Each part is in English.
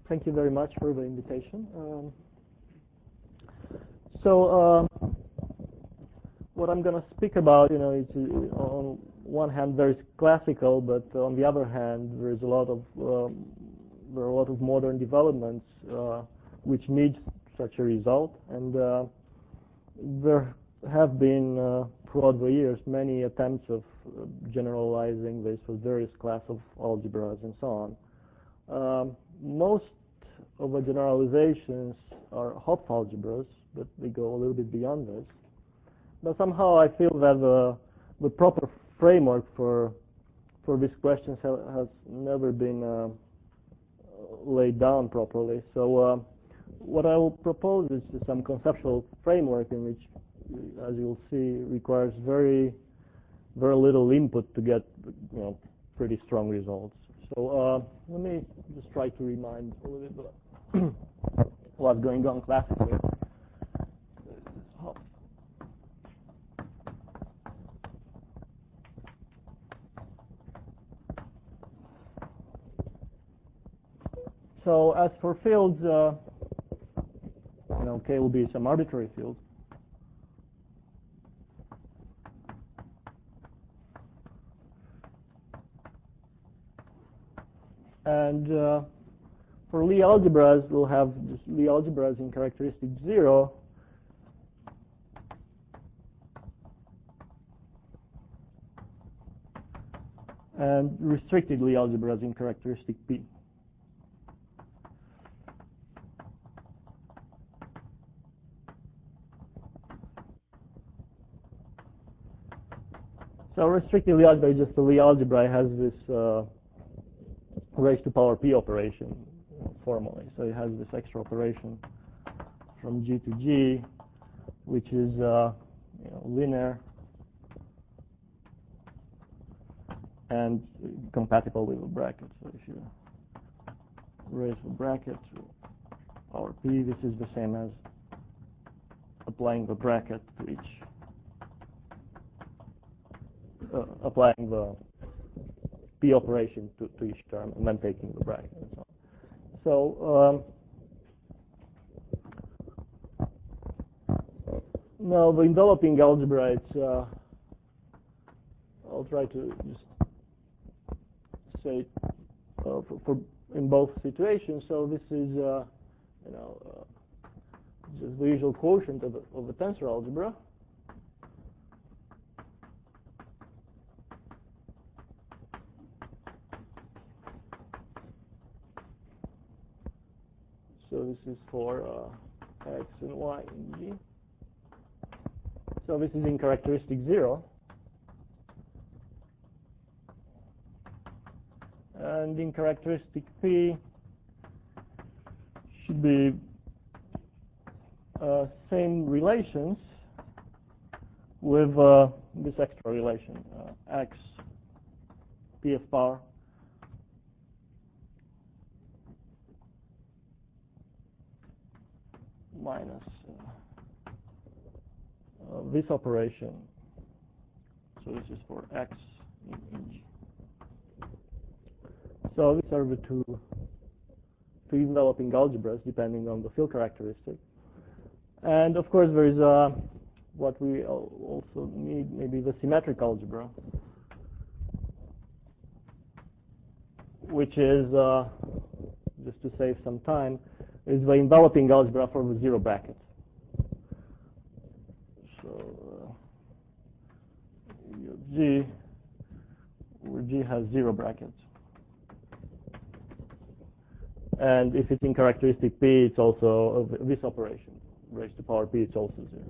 Thank you very much for the invitation. So what I'm going to speak about, is on one hand very classical, but on the other hand, there are a lot of modern developments which need such a result, and there have been throughout the years many attempts of generalizing this with various class of algebras and so on. Most of the generalizations are Hopf algebras, but they go a little bit beyond this. But somehow I feel that the proper framework for these questions has never been laid down properly. So what I will propose is some conceptual framework in which, as you'll see, requires very little input to get pretty strong results. So let me just try to remind a little bit what's going on classically. So as for fields, K will be some arbitrary field. And for Lie algebras, we'll have just Lie algebras in characteristic 0. And restricted Lie algebras in characteristic P. So restricted Lie algebra is just a Lie algebra. It has this raised to power P operation formally. So it has this extra operation from G to G, which is linear and compatible with the bracket. So if you raise the bracket to power P, this is the same as applying the bracket to each, applying the P operation to each term and then taking the bracket and so on. So now the enveloping algebra, it's I'll try to just say for in both situations. So this is just the usual quotient of a tensor algebra. So this is for x and y in G. So this is in characteristic 0. And in characteristic P should be same relations with this extra relation, x P of power minus this operation. So this is for x in G. So these are the two enveloping algebras depending on the field characteristic. And of course there is what we also need, maybe the symmetric algebra, which is, just to save some time, is the enveloping algebra for the 0 bracket. So G, where G has 0 brackets. And if it's in characteristic P, it's also this operation, raised to power P, it's also 0.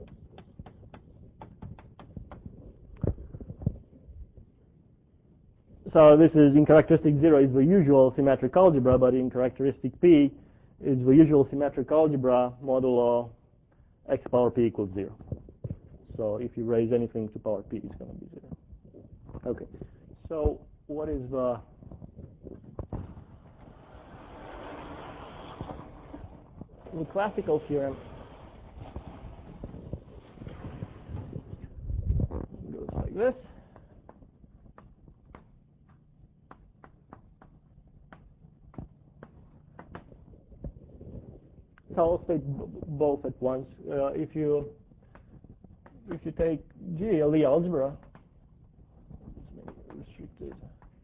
So this is in characteristic 0 is the usual symmetric algebra, but in characteristic P is the usual symmetric algebra modulo x power P equals 0. So if you raise anything to power P, it's going to be 0. Okay. So what is the classical theorem? It goes like this. So I'll state both at once. If you take G, a Lie algebra, restricted,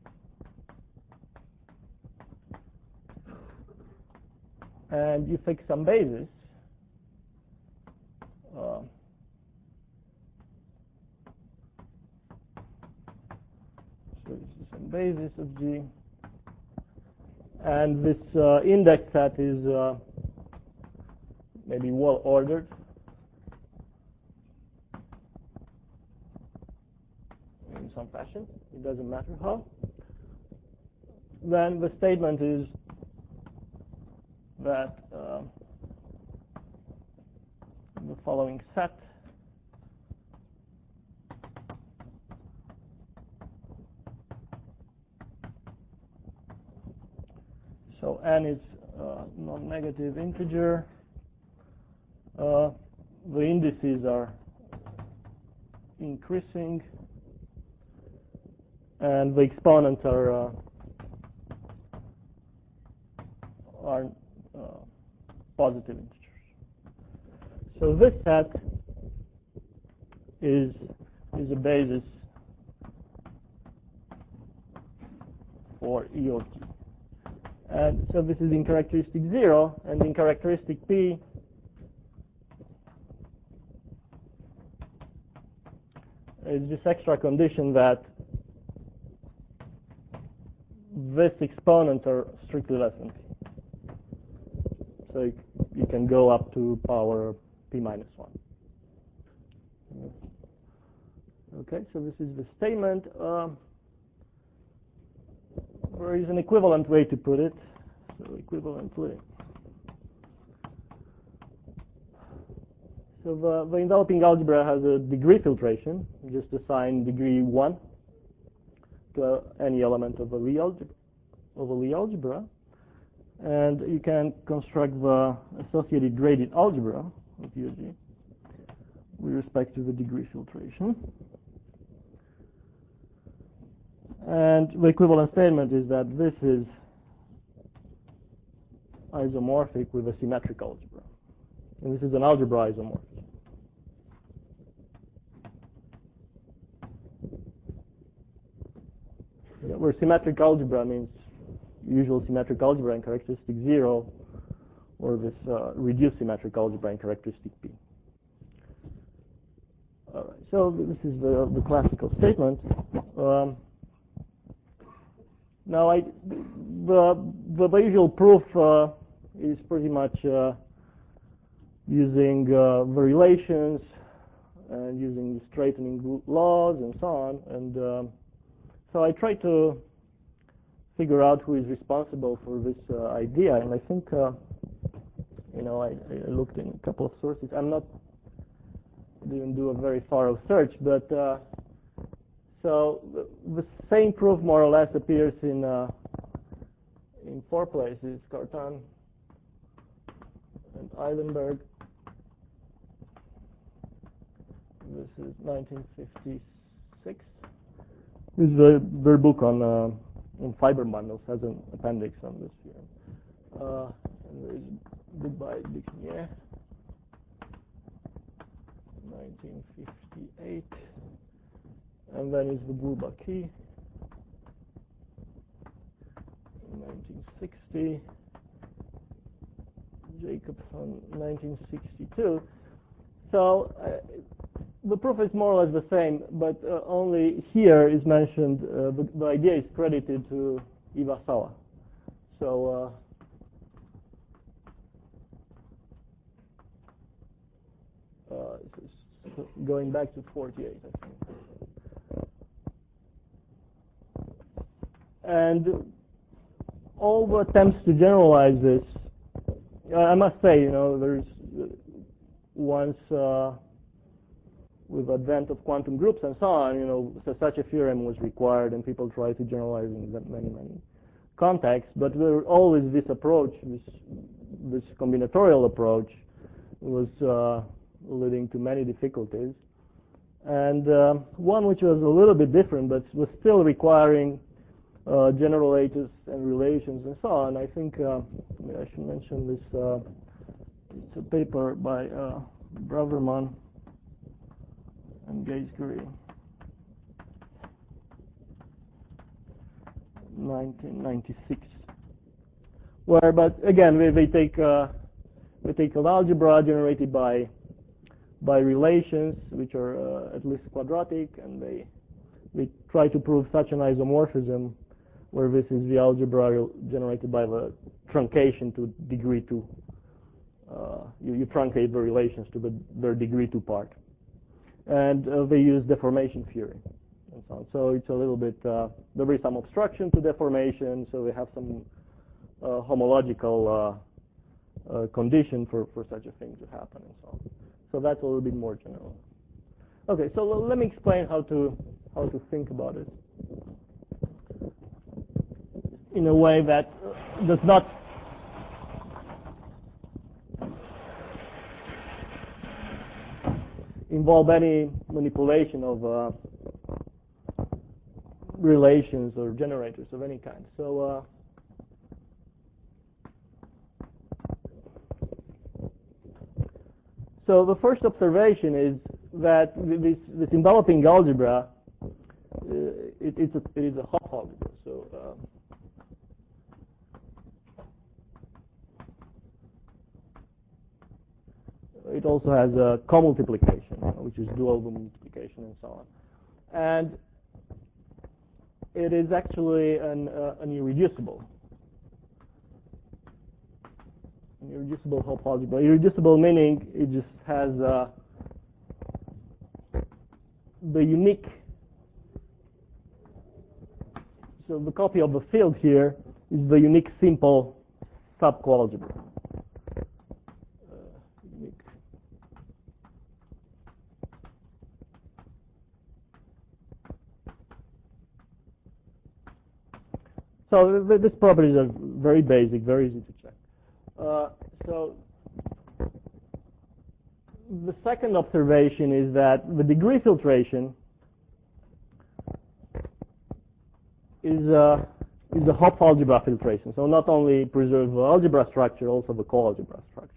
and you fix some basis, so this is some basis of G, and this index set is maybe well ordered. In some fashion, it doesn't matter how. Then the statement is that the following set so n is non-negative integer. The indices are increasing, and the exponents are positive integers. So this set is a basis for E of G. And so this is in characteristic 0, and in characteristic P, is this extra condition that this exponents are strictly less than P. So you can go up to power P minus 1. Okay, so this is the statement. There is an equivalent way to put it. So equivalently. So the enveloping algebra has a degree filtration. You just assign degree 1 to any element of a Lie algebra. And you can construct the associated graded algebra of UG with respect to the degree filtration. And the equivalent statement is that this is isomorphic with a symmetric algebra. And this is an algebra isomorphism. Where symmetric algebra means usual symmetric algebra in characteristic 0, or this reduced symmetric algebra in characteristic P. All right, so this is the classical statement. Now, the usual proof is pretty much using the relations and using the straightening laws and so on. And so I try to figure out who is responsible for this idea. And I think, I looked in a couple of sources. Didn't do a very thorough search, but so the same proof more or less appears in 4 places: Cartan and Eilenberg. This is 1956. This is their book on fiber bundles, has an appendix on this here. And there is a book by Dicnier, 1958. And then is the Bourbaki, 1960. Jacobson, 1962. So the proof is more or less the same, but only here is mentioned, the idea is credited to Iwasawa. So going back to 48, I think. And all the attempts to generalize this, I must say, there's once with advent of quantum groups and so on, so such a theorem was required, and people tried to generalize in many contexts. But there was always this approach, this combinatorial approach, was leading to many difficulties. And one which was a little bit different, but was still requiring general H's and relations and so on. I think I should mention this It's a paper by Braverman and Gaze-Green, 1996. Where, but again, we take an algebra generated by relations which are at least quadratic, and we try to prove such an isomorphism where this is the algebra generated by the truncation to degree 2. You truncate the relations to their degree 2 part. And they use deformation theory and so on. So it's a little bit, there is some obstruction to deformation, so we have some homological condition for such a thing to happen and so on. So that's a little bit more general. Okay, so let me explain how to think about it in a way that does not involve any manipulation of relations or generators of any kind. So so the first observation is that this enveloping algebra, it is a Hopf algebra. So it also has a co-multiplication, which is dual multiplication and so on. And it is actually an irreducible Hopf algebra. Irreducible meaning it just has the unique. So the copy of the field here is the unique simple subcoalgebra. Unique. So these properties are very basic, very easy to check. So the second observation is that the degree filtration is a Hopf algebra filtration. So not only preserve the algebra structure, also the coalgebra structure.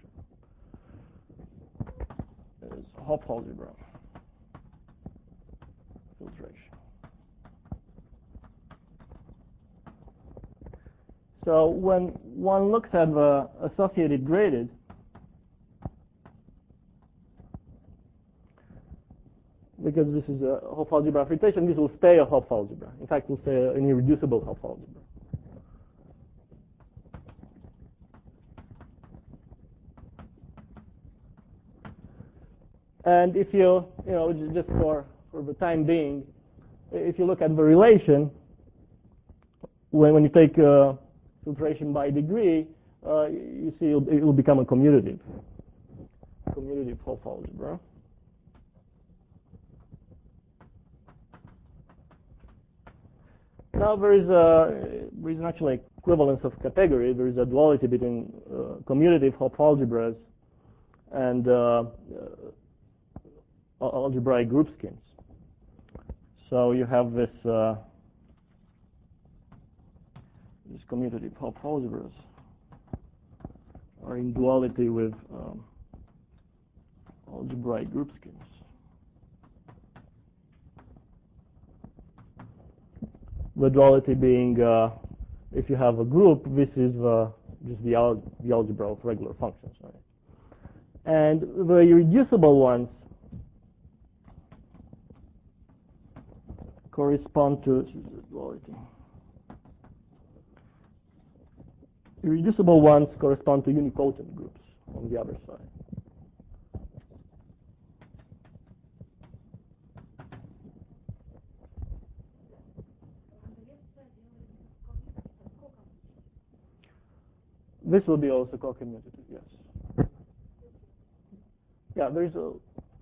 It's Hopf algebra filtration. So when one looks at the associated graded, because this is a Hopf algebra filtration, this will stay a Hopf algebra. In fact, it will stay an irreducible Hopf algebra. And if you just for the time being, if you look at the relation, when you take filtration by degree, you see it will become a commutative Hopf algebra. Now there is an actual equivalence of category. There is a duality between commutative Hopf algebras and algebraic group schemes. So you have this commutative Hopf algebras are in duality with algebraic group schemes. The duality being, if you have a group, this is just the algebra of regular functions, right? And the irreducible ones correspond to duality. Irreducible ones correspond to unipotent groups on the other side. This will be also co-commutative, yes. Yeah, there's a.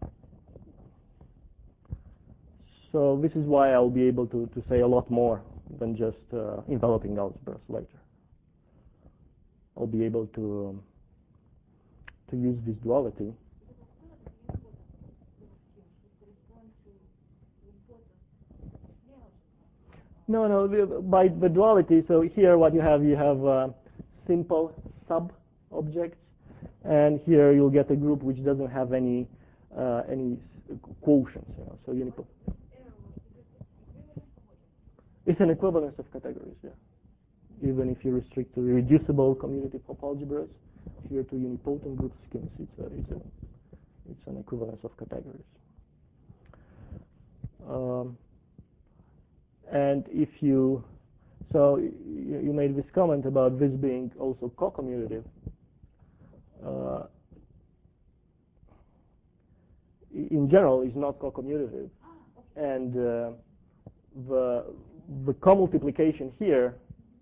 So this is why I'll be able to say a lot more than just enveloping algebras later. I'll be able to use this duality. No, by the duality, so here what you have simple sub-objects, And here you'll get a group which doesn't have any quotients. So it's an equivalence of categories, yeah. Even if you restrict to reducible commutative Hopf algebras, here to unipotent group schemes, it's an equivalence of categories. And if you made this comment about this being also co-commutative. In general, is not co-commutative, and the co-multiplication here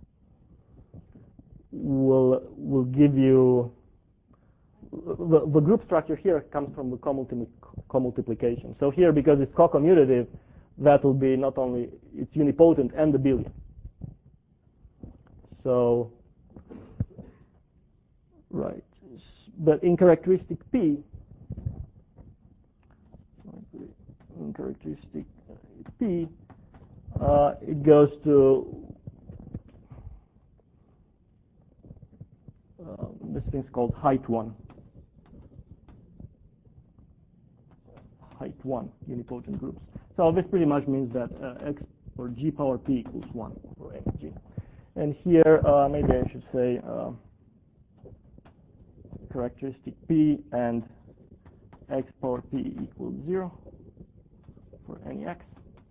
will give you the group structure here comes from the co-multiplication. So here, because it's co-commutative, that will be not only it's unipotent and abelian. So right, but in characteristic P, it goes to this thing's called height 1. Height 1 unipotent groups. So this pretty much means that x or g power p equals 1 for any g. And here, maybe I should say characteristic p and x power p equals 0 for any x.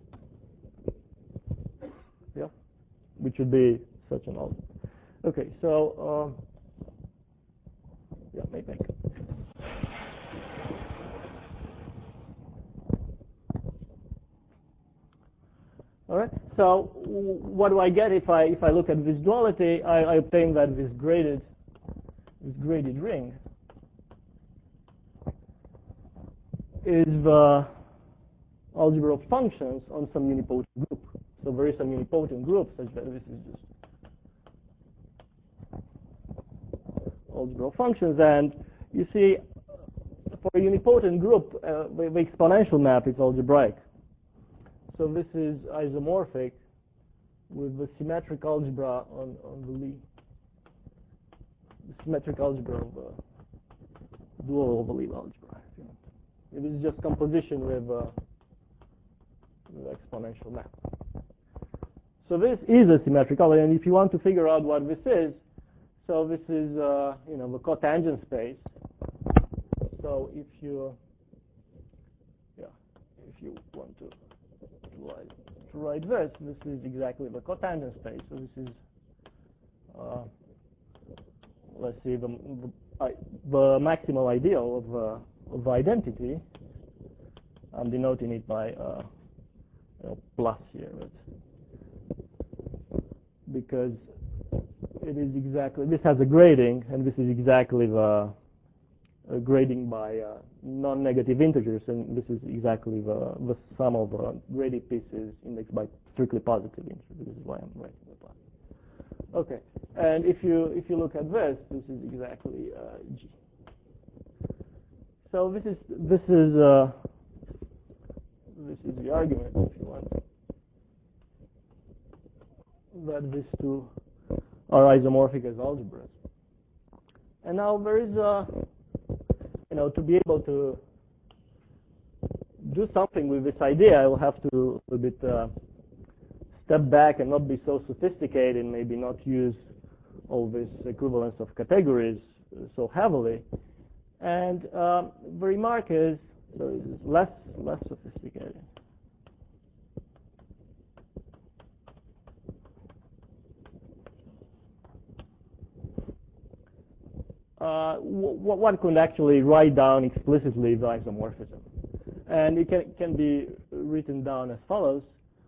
Yeah, which would be such an algebra. Okay, so yeah, maybe I can. All right. So what do I get if I look at this duality? I obtain that this graded ring is the algebra of functions on some unipotent group. So there is some unipotent group such that this is just algebra of functions. And you see, for a unipotent group, the exponential map is algebraic. So this is isomorphic with the symmetric algebra on the Lie. The symmetric algebra of dual over Lie algebra. It is just composition with exponential map. So this is a symmetric algebra, and if you want to figure out what this is, so this is the cotangent space. So if you want to write this is exactly the cotangent space. So this is let's see the maximal ideal of identity. I'm denoting it by plus here, because it is exactly, this has a grading, and this is exactly the grading by non-negative integers, and this is exactly the sum of graded pieces indexed by strictly positive integers. This is why I'm writing the plus. Okay, and if you look at this is exactly G. So this is the argument, if you want, that these two are isomorphic as algebras. And now there is to be able to do something with this idea, I will have to a bit step back and not be so sophisticated, and maybe not use all this equivalence of categories so heavily. And the remark is, so it's less sophisticated. One could actually write down explicitly the isomorphism, and it can be written down as follows.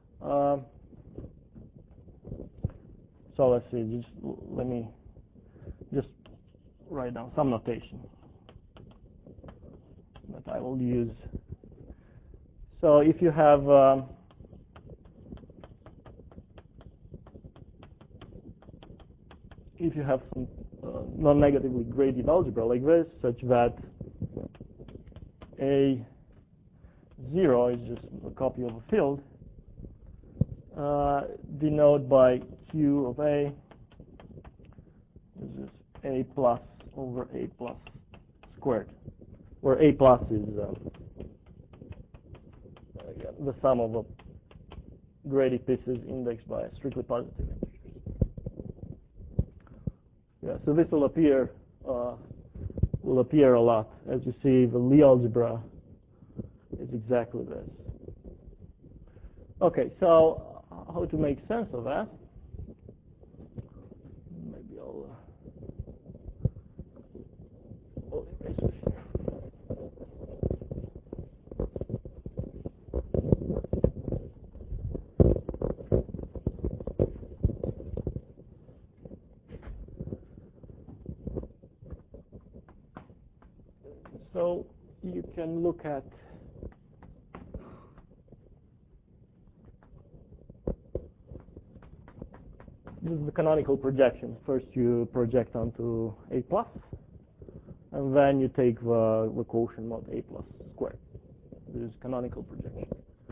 So let's see. Let me write down some notation that I will use. So if you have some non-negatively graded algebra like this, such that A0 is just a copy of a field, denote by Q of A. This is A plus over A plus squared, where A plus is the sum of Grady pieces indexed by strictly positive integers. Yeah, so this will appear a lot. As you see, the Lie algebra is exactly this. Okay, so how to make sense of that? Maybe I'll erase this here. So you can look at this is the canonical projection. First you project onto A plus, and then you take the quotient mod A plus squared. This is canonical projection.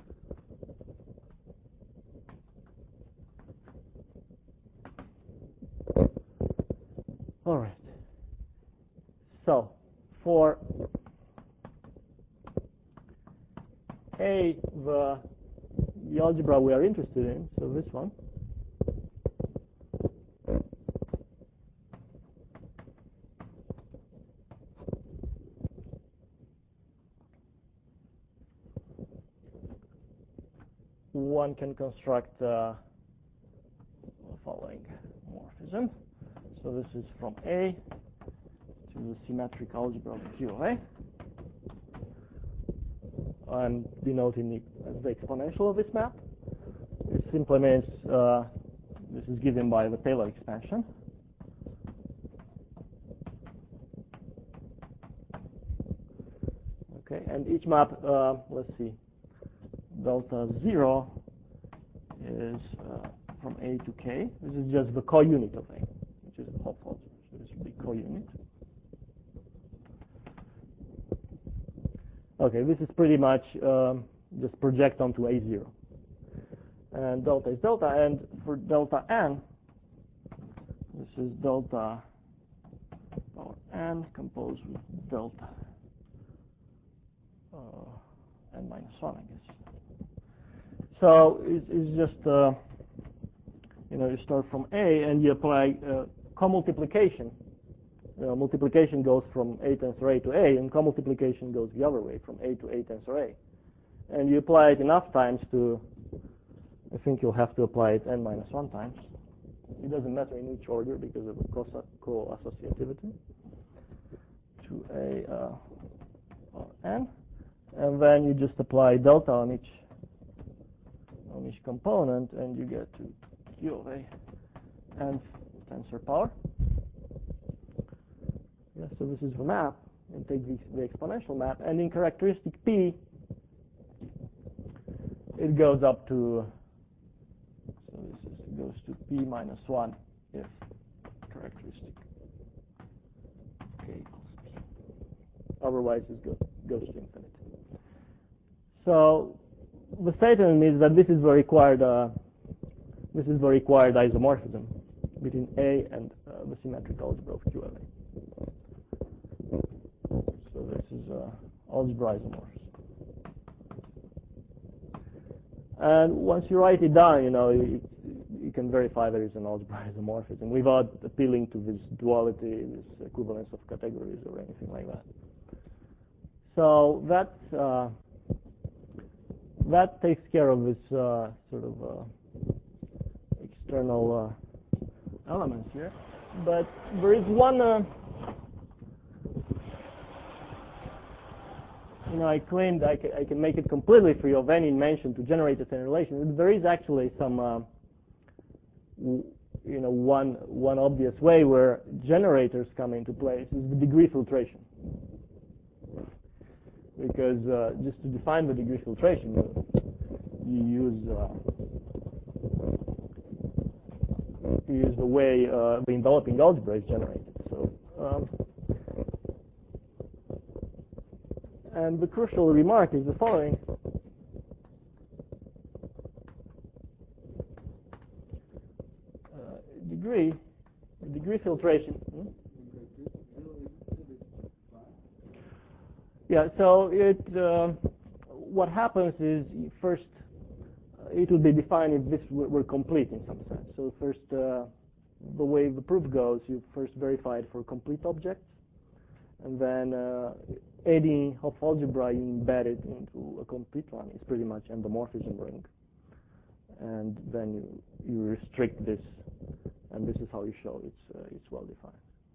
All right. So for A, the algebra we are interested in, so this one, one can construct the following morphism. So this is from A to the symmetric algebra of Q of A. I'm denoting it as the exponential of this map. It simply means this is given by the Taylor expansion. Okay, and each map, let's see, delta 0 is from A to K. This is just the co-unit of A, which is the Hopf algebra. So this will be co-unit. Okay, this is pretty much just project onto A0. And delta is delta, and for delta n, this is delta power n composed with delta n minus 1, I guess. So it's just, you start from A and you apply commultiplication. Multiplication goes from A tensor A to A, and commultiplication goes the other way, from A to A tensor A. And you apply it enough times to, I think you'll have to apply it n minus 1 times. It doesn't matter in which order because of the co-associativity to A n. And then you just apply delta on each component, and you get to Q of A n tensor power. Yeah, so this is the map, and take the exponential map, and in characteristic P, it goes up to, so this goes to P minus 1 if characteristic K equals P. Otherwise, it goes to infinity. So the statement is that this is the required isomorphism between A and the symmetric algebra of Q of A. So this is algebra isomorphism. And once you write it down, you can verify there is an algebra isomorphism without appealing to this duality, this equivalence of categories or anything like that. So that takes care of this sort of external elements here. But there is one, I claimed I can make it completely free of any mention to generate a standard relation. There is actually some, one obvious way where generators come into place is the degree filtration. Because just to define the degree filtration, you use the way the enveloping algebra is generated. So, and the crucial remark is the following: degree filtration. Yeah, so what happens is first it will be defined if this were complete in some sense. So first, the way the proof goes, you first verify it for complete objects, and then any Hopf algebra you embed it into a complete one is pretty much endomorphism ring, and then you restrict this, and this is how you show it's well defined.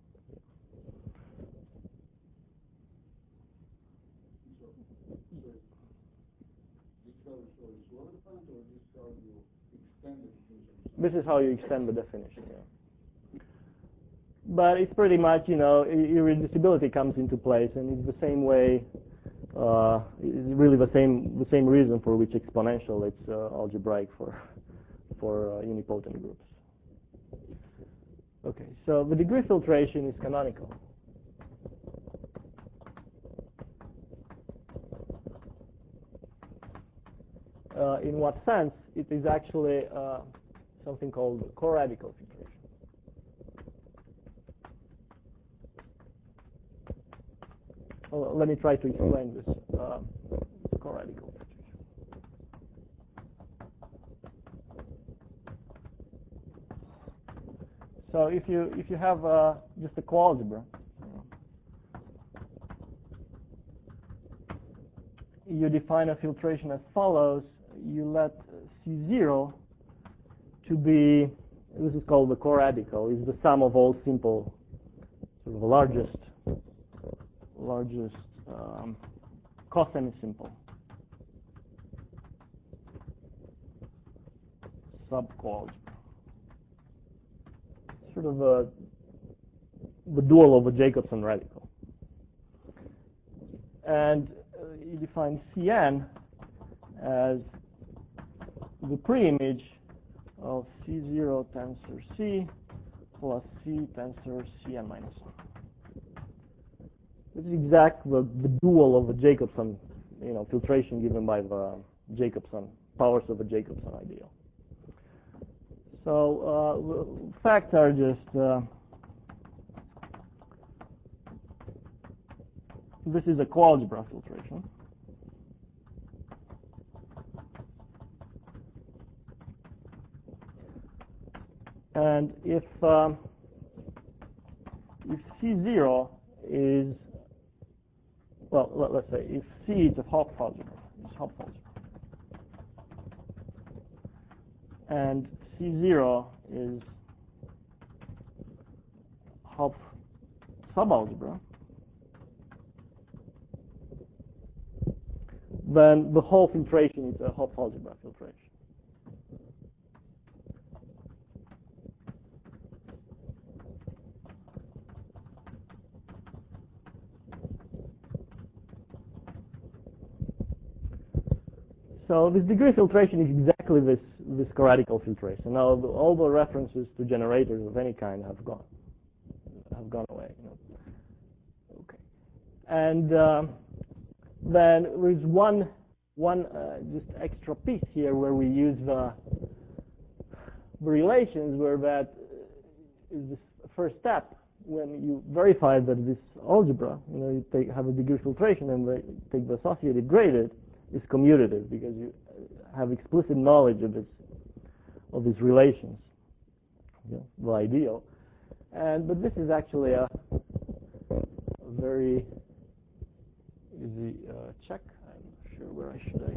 This is how you extend the definition. Yeah. But it's pretty much, irreducibility comes into place, and it's the same way. It's really the same reason for which exponential it's algebraic for unipotent groups. Okay, so the degree filtration is canonical. In what sense? It is actually something called co-radical filtration. Well, let me try to explain this co-radical filtration. So if you have just a coalgebra, you define a filtration as follows. You let C0 to be, this is called the co-radical, is the sum of all simple, sort of largest cosemisimple subcoalgebra. Sort of the dual of a Jacobson radical. And you define Cn as the preimage of C0 tensor C plus C tensor Cn minus 1. This is exactly the dual of a Jacobson, filtration given by the Jacobson powers of a Jacobson ideal. So the facts are just this is a coalgebra filtration. And if C0 is, well, let's say if C is a Hopf algebra, and C0 is Hopf subalgebra, then the whole filtration is a Hopf algebra filtration. So this degree filtration is exactly this co-radical filtration. Now all the references to generators of any kind have gone away. Okay, and then there is one just extra piece here where we use the relations, where that is the first step. When you verify that this algebra, you have a degree filtration and take the associated graded, is commutative because you have explicit knowledge of these relations, the ideal. But this is actually a very easy check. I'm not sure where I should.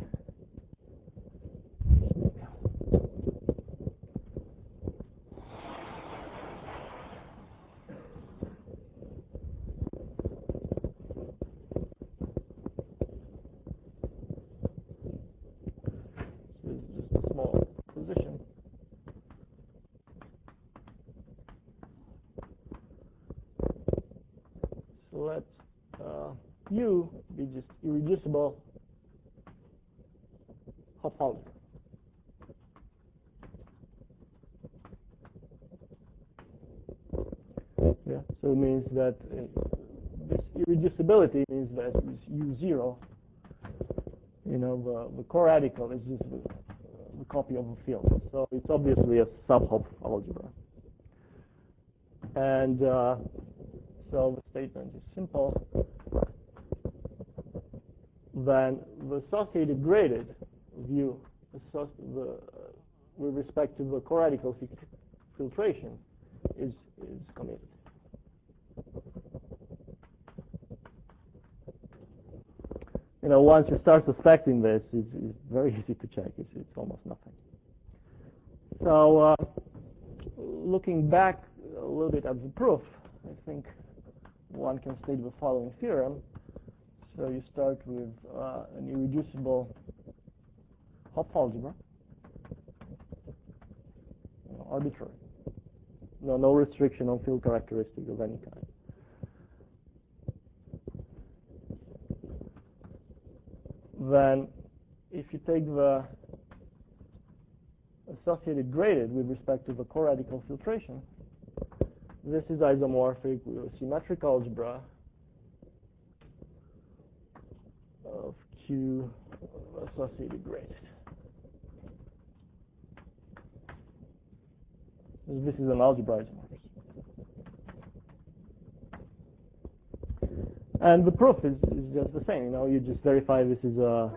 Let U be just irreducible Hopf algebra. Yeah, so it means that this irreducibility means that this U0, the co-radical is just the copy of a field. So it's obviously a sub-Hopf algebra. And so the statement is simple. then the associated graded view with respect to the coradical filtration is committed. Once you start suspecting this, it's very easy to check. It's almost nothing. So looking back a little bit at the proof, I think one can state the following theorem. So you start with an irreducible Hopf algebra, arbitrary. No restriction on field characteristic of any kind. Then if you take the associated graded with respect to the coradical filtration, this is isomorphic with a symmetric algebra of Q associated graded. This is an algebra isomorphism. And the proof is just the same. You just verify this is a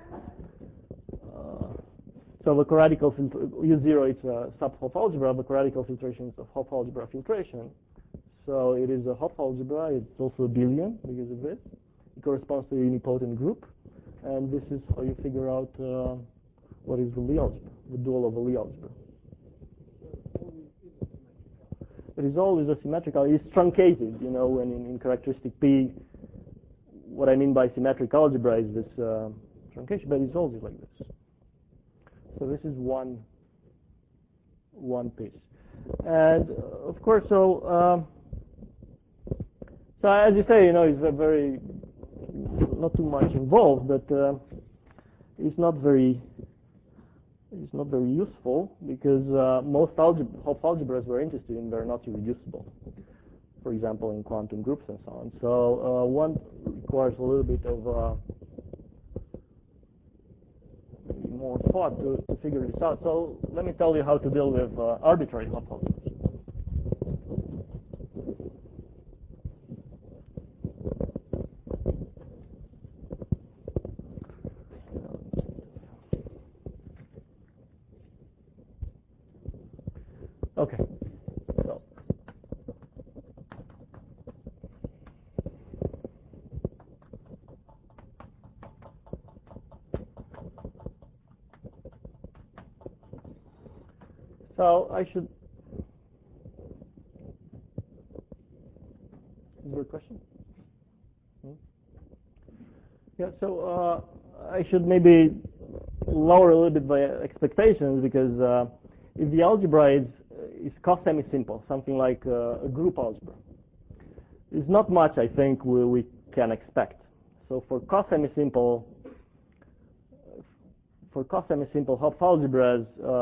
so the coradical U0 it's a sub-Hopf algebra. The coradical filtration is a Hopf algebra filtration. So it is a Hopf algebra. It's also abelian because of this. It corresponds to a unipotent group, and this is how you figure out what is the Lie algebra, the dual of a Lie algebra. It is always asymmetrical. It's truncated, when in characteristic P. What I mean by symmetric algebra is this truncation, but it's always like this. So this is one piece. And of course, so as you say, it's a very not too much involved, but it's not very useful because most Hopf algebras we're interested in they're not irreducible. For example, in quantum groups and so on. So one requires a little bit of maybe more thought to figure this out. So let me tell you how to deal with arbitrary Hopf algebras. Okay. So I should. Is there a question? Yeah. So I should maybe lower a little bit my expectations because if the algebra is cos-semi-simple, something like a group algebra, there's not much I think we can expect. So for cos-semi-simple Hopf algebras,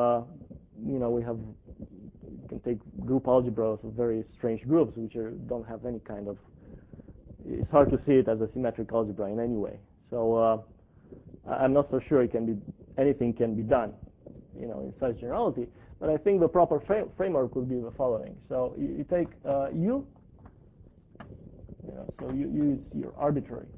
we can take group algebras of very strange groups which don't have any kind of. It's hard to see it as a symmetric algebra in any way. So I'm not so sure anything can be done, in such generality. But I think the proper framework would be the following. So you take U. So U is your arbitrary,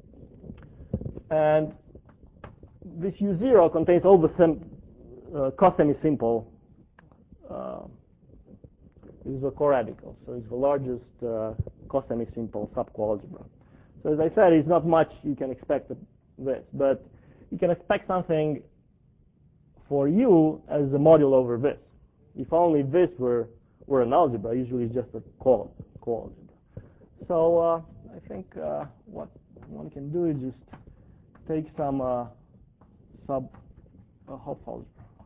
and this U0 contains all the cos-semi-simple. This is a coradical, so it's the largest cos-semi-simple subcoalgebra. So as I said, it's not much you can expect of this, but you can expect something for U as a module over this. If only this were an algebra, usually it's just a coalgebra. So I think what one can do is just take some Hopf algebra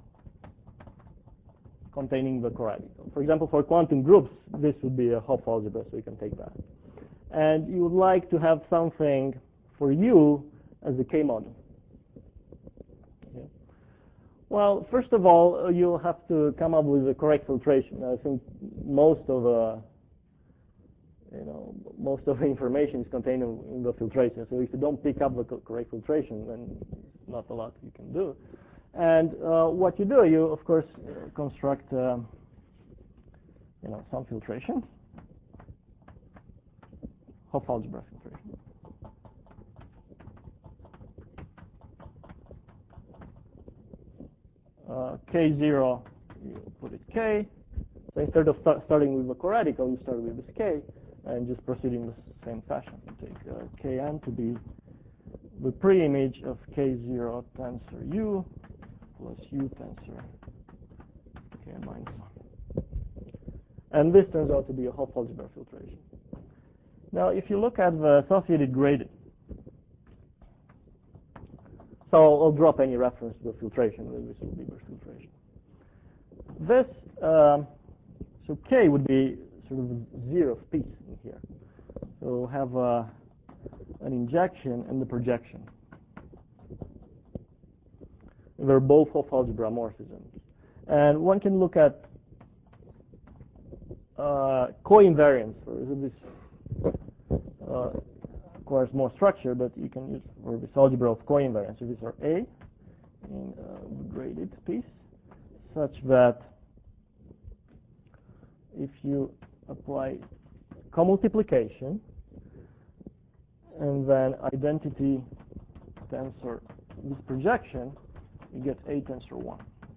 containing the coradical. For example, for quantum groups, this would be a Hopf algebra, so you can take that. And you would like to have something for U as a K module. Okay. Well, first of all, you'll have to come up with the correct filtration. I think most of the information is contained in the filtration. So if you don't pick up the correct filtration, then not a lot you can do. And what you do, you of course construct some filtration, Hopf algebra filtration. K0, you put it K. So instead of starting with a coradical, you start with this K, and just proceed in the same fashion. You take Kn to be the pre-image of K0 tensor U plus U tensor Kn minus 1. And this turns out to be a Hopf algebra filtration. Now, if you look at the associated gradient, so I'll drop any reference to the filtration. This will be the filtration. This, so K would be sort of the zeroth piece in here. So we'll have an injection and the projection. They're both Hopf algebra morphisms. And one can look at co-invariance. This requires more structure, but you can use for this algebra of co-invariance. So these are A in the graded piece, such that if you apply co-multiplication and then identity tensor this projection, you get A tensor 1.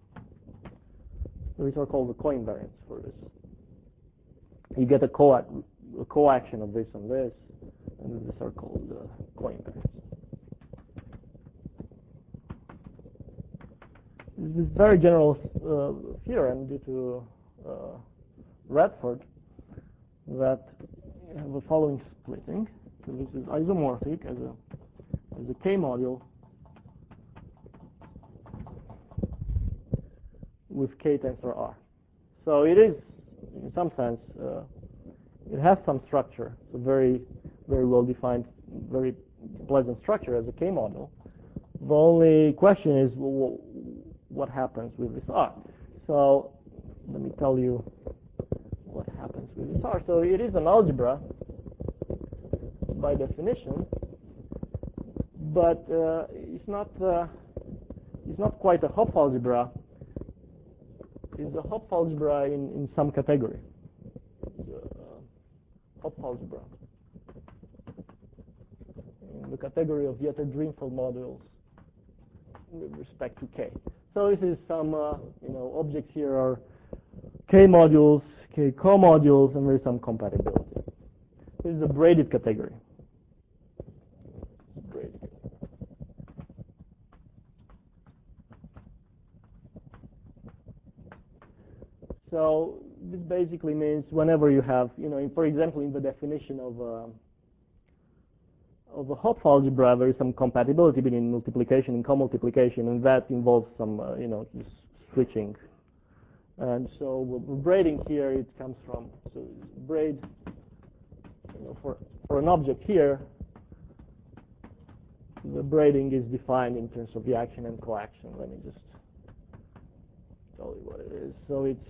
So these are called the co-invariants for this. You get a co-action of this and this, and these are called co-invariants. This is very general theorem due to Radford that you have the following splitting. So this is isomorphic as a K module with K tensor R. So it is, in some sense, it has some structure. It's a very, very well defined, very pleasant structure as a K module. The only question is, well, what happens with this R? So let me tell you what happens with this R. So it is an algebra by definition, but it's not quite a Hopf algebra. It's a Hopf algebra in some category. It's a Hopf algebra in the category of Dieter-Drinfeld modules with respect to K. So this is some objects here are K modules, K comodules, and there is some compatibility. This is a braided category. So this basically means whenever you have, for example, in the definition of a Hopf algebra, there is some compatibility between multiplication and co-multiplication, and that involves some, just switching. And so we're braiding here. It comes from braid. For an object here, the braiding is defined in terms of the action and coaction. Let me just tell you what it is. So it's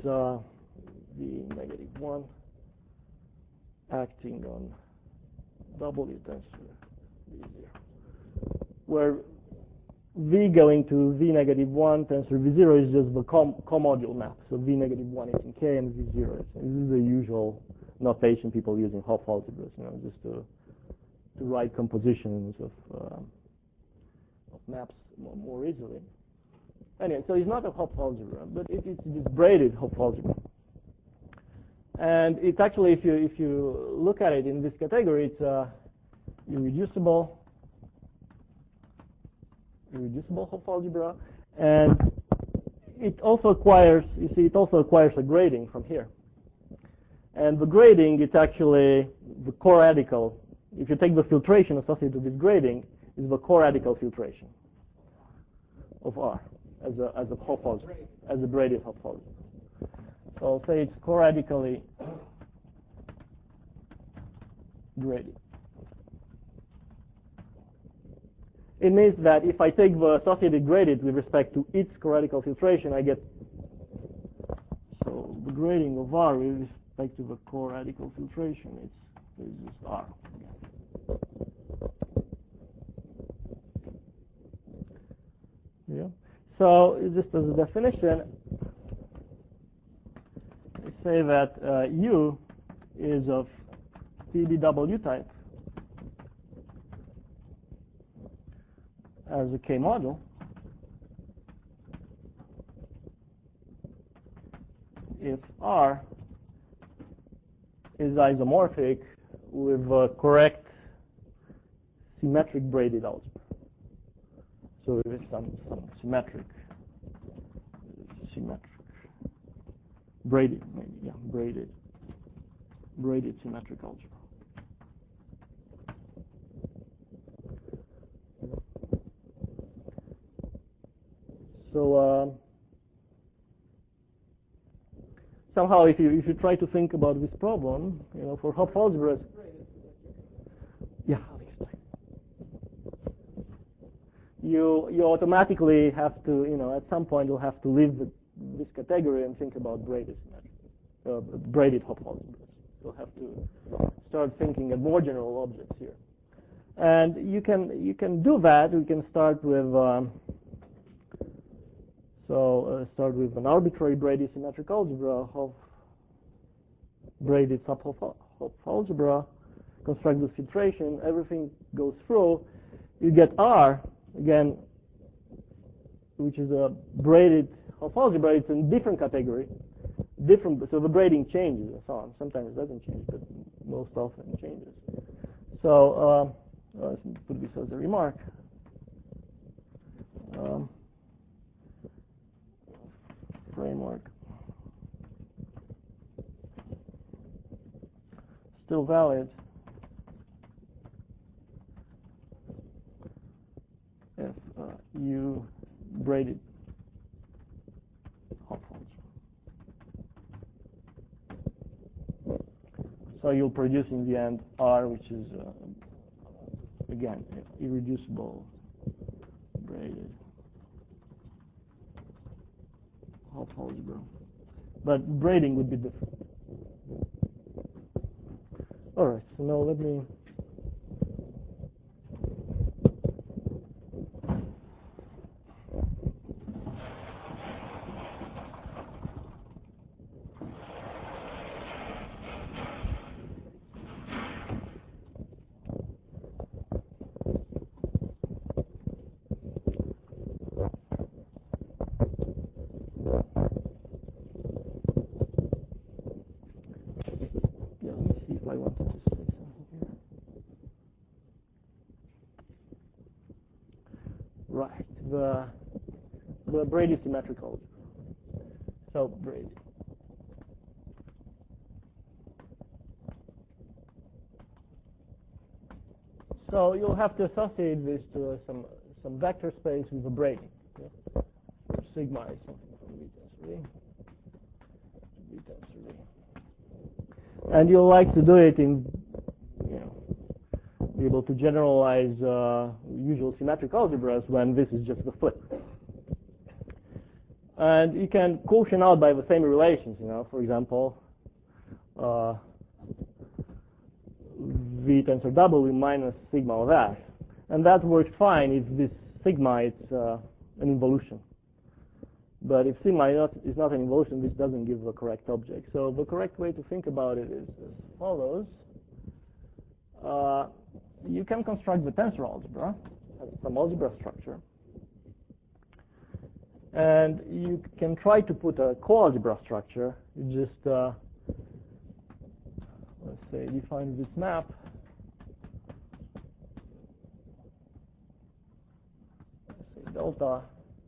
V-1 acting on W tensor V0, where V going to V-1 tensor V0 is just the comodule map. So V-1 is in K and V0 is. This is the usual notation people use in Hopf algebras, just to write compositions of maps more easily. Anyway, so it's not a Hopf algebra, but it's this braided Hopf algebra. And it's actually, if you look at it in this category, it's irreducible Hopf algebra, and it also acquires, a grading from here. And the grading, it's actually the co-radical. If you take the filtration associated with this grading, is the co-radical filtration of R as a Hopf algebra, as a braided Hopf algebra. So I'll say it's co-radically graded. It means that if I take the associated gradient with respect to its co-radical filtration, I get, so the grading of R with respect to the co-radical filtration, it's just R again. Yeah. So just as a definition, I say that U is of PBW type as a K module, if R is isomorphic with a correct symmetric braided algebra. So if it's some symmetric braided, maybe, yeah, braided symmetric algebra. So somehow, if you try to think about this problem, for Hopf algebras, yeah, I'll explain. You automatically have to, at some point, you'll have to leave this category and think about braided Hopf algebras. You'll have to start thinking of more general objects here, and you can do that. We can start with start with an arbitrary braided symmetric algebra of braided sub-Hopf algebra, construct the filtration, everything goes through, you get R, again, which is a braided Hopf algebra. It's in different category, so the braiding changes and so on. Sometimes it doesn't change, but most often it changes. So let's put this as a remark. Framework still valid if you braided Hopf algebra. So you'll produce in the end R, which is again irreducible braided Hopf algebra, but braiding would be different. All right, so now let me see if I wanted to say something here. Right, the braided symmetric algebra. So braided. So you'll have to associate this to some vector space with a braiding. Yeah? Where sigma is something from V tensor V. And you'll like to do it in, be able to generalize usual symmetric algebras when this is just the flip. And you can quotient out by the same relations, for example, V tensor W minus sigma of S. And that works fine if this sigma is an involution. But if sigma is not an involution, this doesn't give the correct object. So the correct way to think about it is as follows. You can construct the tensor algebra as some algebra structure. And you can try to put a coalgebra structure. You just, let's say, define this map. Let's say delta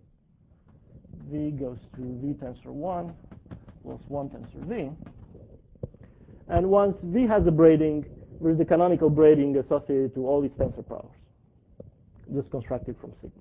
V goes to V tensor 1 plus 1 tensor V. And once V has a braiding, there's the canonical braiding associated to all its tensor powers, just constructed from sigma.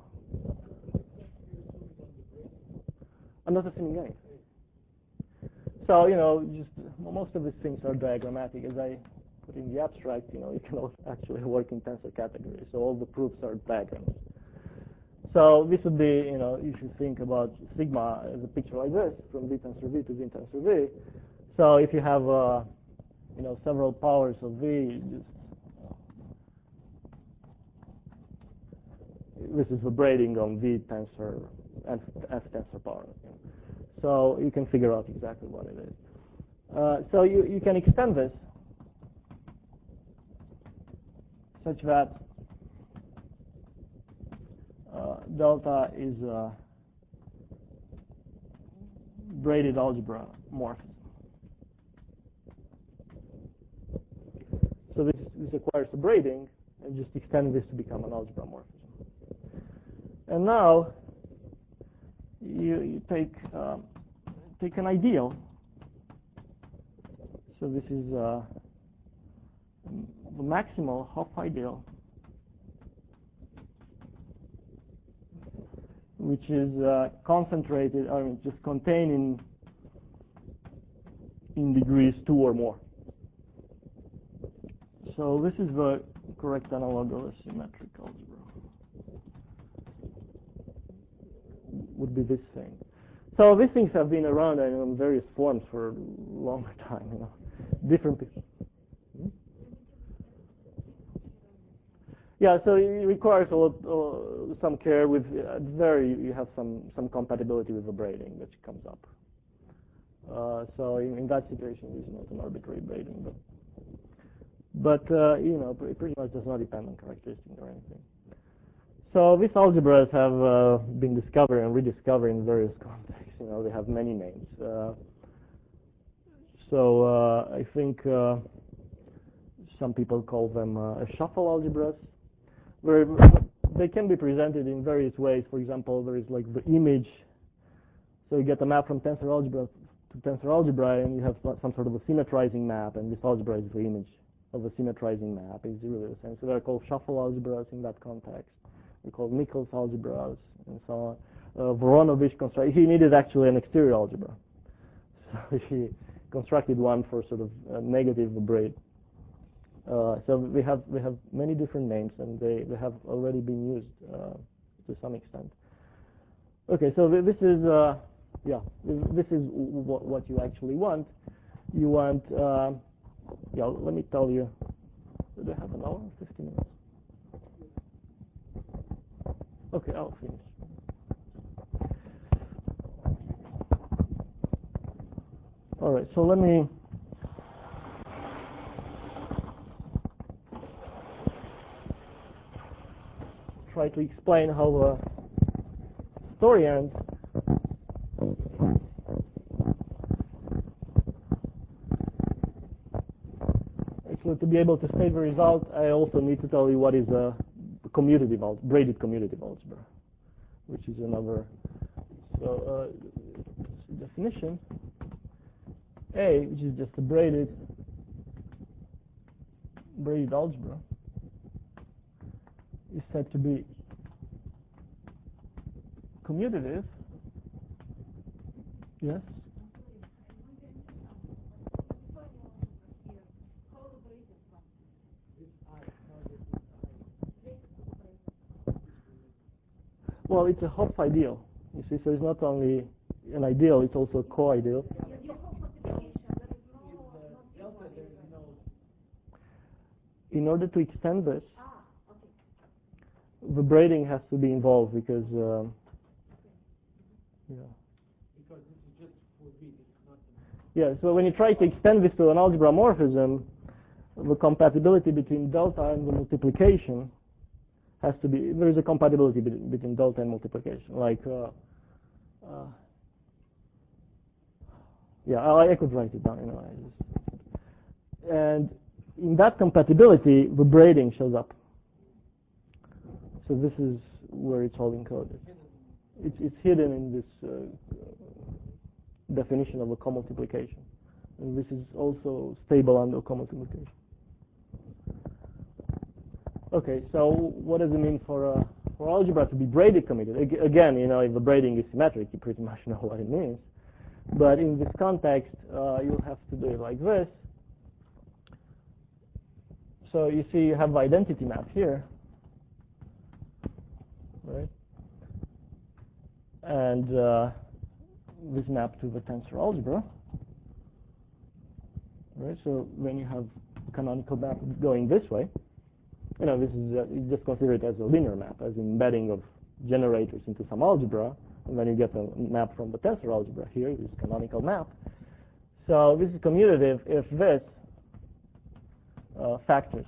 I'm not assuming anything. So, just most of these things are diagrammatic. As I put in the abstract, you can also actually work in tensor categories. So all the proofs are diagrams. So this would be, you should think about sigma as a picture like this, from V tensor V to V tensor V. So if you have, several powers of V, this is the braiding on V tensor and F tensor power. So you can figure out exactly what it is. So you can extend this such that delta is braided algebra morphism. So this acquires a braiding, and just extend this to become an algebra morphism. And now you take an ideal. So this is the maximal Hopf ideal, which is concentrated, I mean, just contained in degrees 2 or more. So this is the correct analog of a symmetric algebra. Would be this thing. So these things have been around in various forms for a longer time, you know. Different people. Yeah, so it requires a lot, some care with you have some compatibility with the braiding that comes up. So in that situation, this is not an arbitrary braiding, but you know, it pretty much does not depend on characteristics or anything. So these algebras have been discovered and rediscovered in various contexts. You know, they have many names. I think some people call them shuffle algebras, where they can be presented in various ways. For example, there is like the image. So you get a map from tensor algebra to tensor algebra, and you have some sort of a symmetrizing map, and this algebra is the image of the symmetrizing map. It's really the same. So they're called shuffle algebras in that context. We call Nichols algebras and so on. Voronovich constructed. He needed actually an exterior algebra, so he constructed one for sort of a negative braid. So we have many different names, and they have already been used to some extent. Okay, so this is this is what you actually want. You want let me tell you. Do I have an hour or 50 minutes? Okay, I'll finish. All right, so let me try to explain how the story ends. Actually, to be able to state the result, I also need to tell you what is a commutative braided commutative algebra, which is another. So definition A, which is just a braided algebra, is said to be commutative. Yes. Well, it's a Hopf ideal, you see, so it's not only an ideal, it's also a co-ideal. In order to extend this, the braiding has to be involved because, Because this is just for B, it's not. Yeah, so when you try to extend this to an algebra morphism, the compatibility between delta and the multiplication has to be, there is a compatibility between delta and multiplication. Like, I could write it down, you know. And in that compatibility, the braiding shows up. So this is where it's all encoded. It's hidden in this definition of a co-multiplication. And this is also stable under co-multiplication. Okay, so what does it mean for algebra to be braided commuted? Again, you know, if the braiding is symmetric, you pretty much know what it means. But in this context, you'll have to do it like this. So you see you have the identity map here, right? And this map to the tensor algebra, right? So when you have a canonical map going this way, you know, this is you just consider it as a linear map, as embedding of generators into some algebra, and then you get a map from the tensor algebra here, this canonical map. So this is commutative if this factors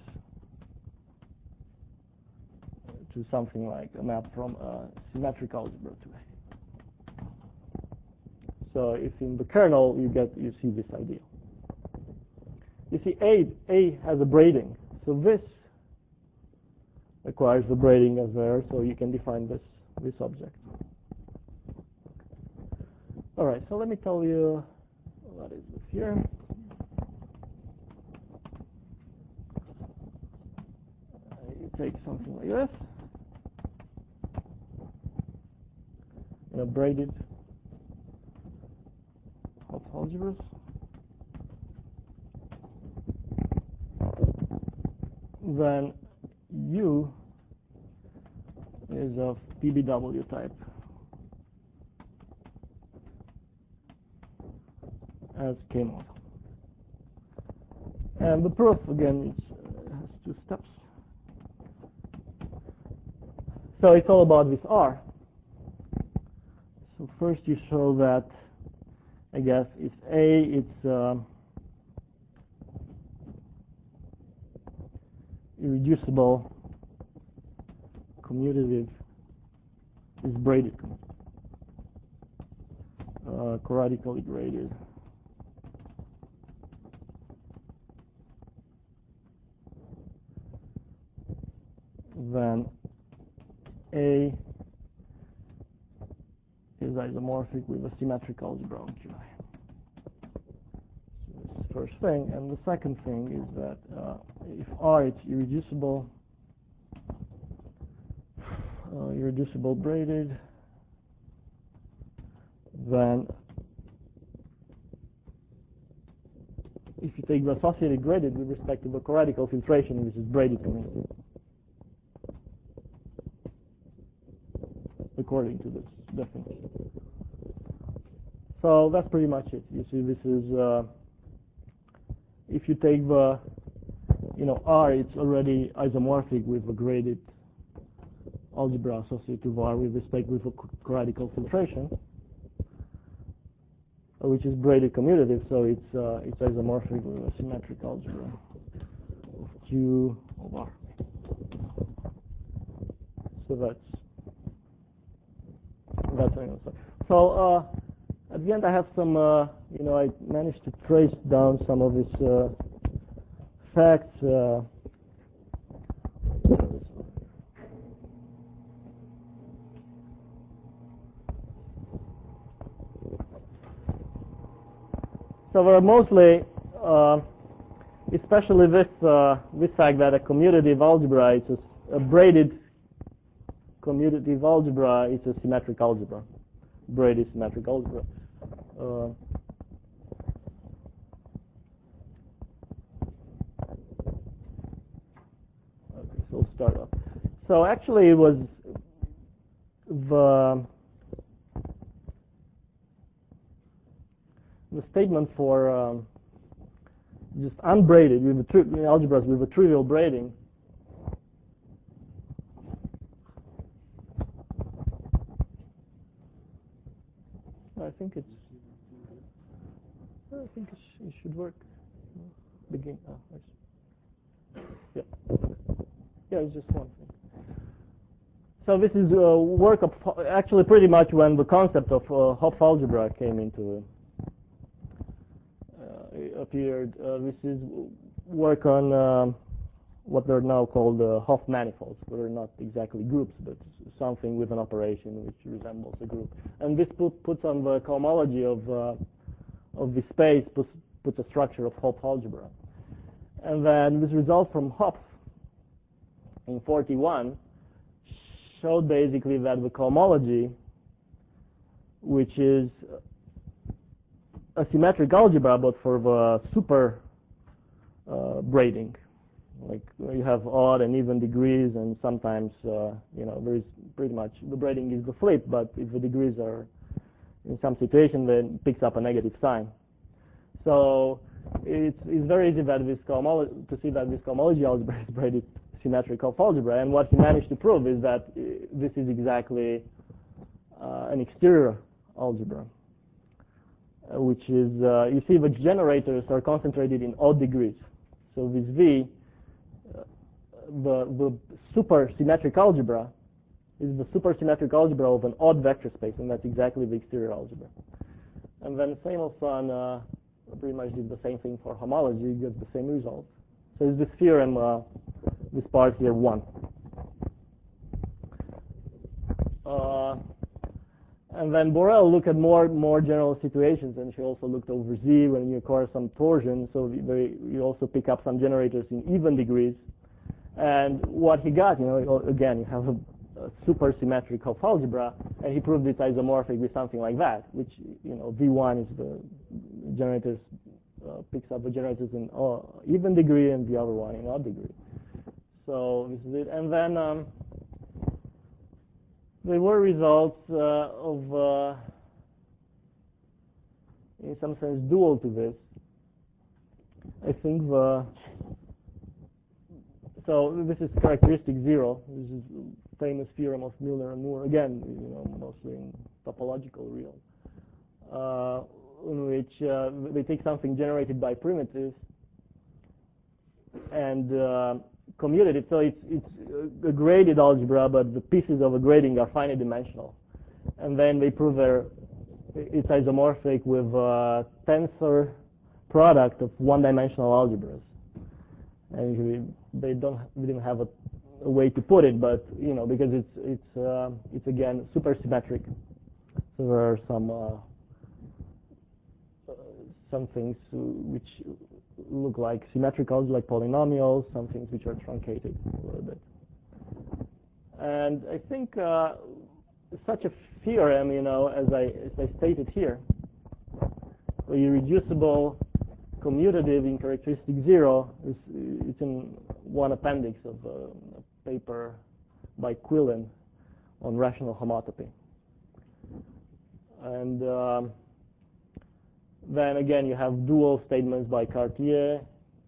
to something like a map from a symmetric algebra to A. So if in the kernel you see this ideal. You see A has a braiding, so this requires the braiding as there, so you can define this object. All right, so let me tell you what is this here. You take something like this, braided Hopf algebras. Then U is of PBW type as K model. And the proof, again, has 2 steps. So it's all about this R. So first you show that, I guess, if A, it's irreducible, commutative, is braided, choroidically graded. Then A is isomorphic with a symmetric algebra on QI. So this is the first thing. And the second thing is that if R is irreducible braided, then if you take the associated graded with respect to the choroidal filtration, which is braided commutative, according to this definition. So that's pretty much it. You see, this is if you take the R, it's already isomorphic with the graded algebra associated to R with respect with the choroidal filtration, which is braided commutative. So it's isomorphic with a symmetric algebra of Q of R. So that's so at the end I have some I managed to trace down some of these facts. So we're mostly, especially this fact that a commutative algebra is a braided commutative algebra is a symmetric algebra, braided symmetric algebra. Okay, so we'll start up. So actually, it was the statement for just unbraided with algebras with a trivial braiding. I think it should work. Begin. Yeah. Yeah, it's just one thing. So this is work of actually pretty much when the concept of Hopf algebra came into appeared. This is work on what they're now called Hopf manifolds. They're not exactly groups, but something with an operation which resembles a group. And this puts on the cohomology of the space, puts a structure of Hopf algebra. And then this result from Hopf in 41 showed basically that the cohomology, which is a symmetric algebra, but for the super braiding, like you have odd and even degrees, and sometimes there is pretty much the braiding is the flip, but if the degrees are in some situation, then it picks up a negative sign. So it's very easy that to see that this cohomology algebra is braided symmetric Hopf algebra, and what he managed to prove is that this is exactly an exterior algebra, which is you see the generators are concentrated in odd degrees. So this V, the supersymmetric algebra is the supersymmetric algebra of an odd vector space, and that's exactly the exterior algebra. And then Samuelson pretty much did the same thing for homology, gets the same result. So is this theorem, this part here, 1. And then Borel looked at more general situations, and she also looked over Z when you acquire some torsion. So you also pick up some generators in even degrees. And what he got, again, you have a supersymmetric Hopf algebra, and he proved it's isomorphic with something like that, which V1 is the generators picks up the generators in even degree, and the other one in odd degree. So this is it. And then there were results of, in some sense, dual to this. I think so this is characteristic 0. This is famous theorem of Milner and Moore, again, mostly in topological real, in which they take something generated by primitives and commuted it. So it's a graded algebra, but the pieces of a grading are finite dimensional. And then they prove it's isomorphic with a tensor product of one-dimensional algebras. And they didn't have a way to put it, but because it's again supersymmetric. So there are some things which look like symmetricals, like polynomials, some things which are truncated a little bit. And I think such a theorem, as I stated here, a irreducible commutative in characteristic 0, it's in one appendix of a paper by Quillen on rational homotopy. And then again, you have dual statements by Cartier.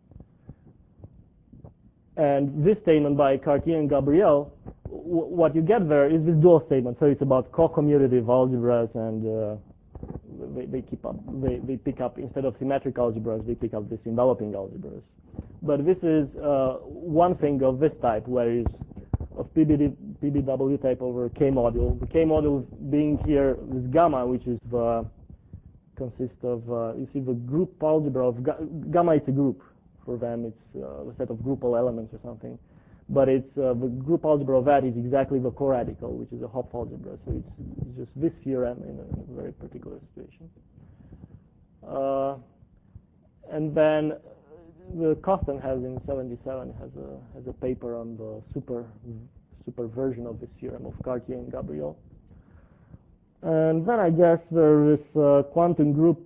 And this statement by Cartier and Gabriel, what you get there is this dual statement. So it's about co-commutative algebras, and they pick up, instead of symmetric algebras, they pick up this enveloping algebras. But this is one thing of this type, whereas of PBW type over K module. The K module being here this gamma, which is consists of you see the group algebra of gamma is a group for them. It's a set of groupal elements or something. But it's the group algebra of that is exactly the co-radical, which is a Hopf algebra. So it's just this theorem in a very particular situation. And then the Kosten has in 1977 has a paper on the super version of this theorem of Cartier and Gabriel. And then I guess there is a quantum group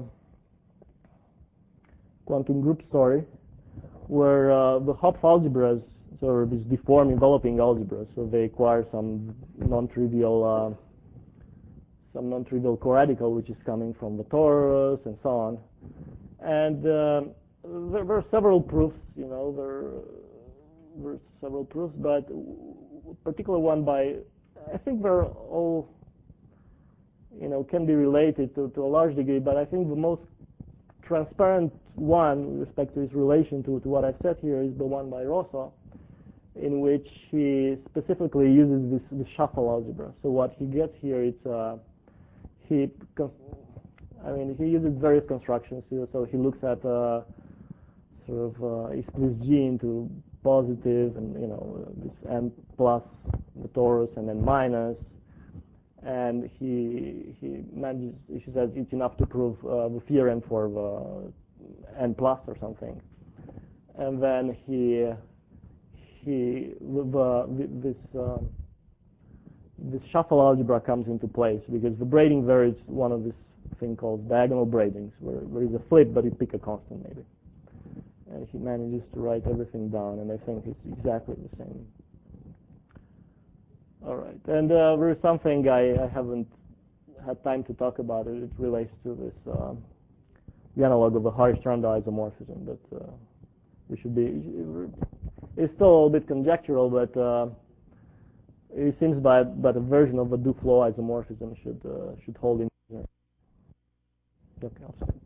story where the Hopf algebras, so these deformed enveloping algebras, so they acquire some non-trivial co-radical, which is coming from the torus and so on. And there were several proofs, there were several proofs, but a particular one by, I think they're all, can be related to a large degree, but I think the most transparent one with respect to its relation to what I've said here is the one by Rosso, in which he specifically uses this shuffle algebra. So what he gets here, he uses various constructions. So he looks at he splits G into positive and this n plus the torus and then minus, and he says it's enough to prove the theorem for the n plus or something, and then this shuffle algebra comes into place because the braiding there is one of this thing called diagonal braidings, where there is a flip, but you pick a constant maybe. And he manages to write everything down, and I think it's exactly the same. All right, and there is something I haven't had time to talk about. It relates to this the analog of the Harish-Chandra isomorphism, but it's still a little bit conjectural, but it seems that a version of the Duflo isomorphism should hold in here. Okay,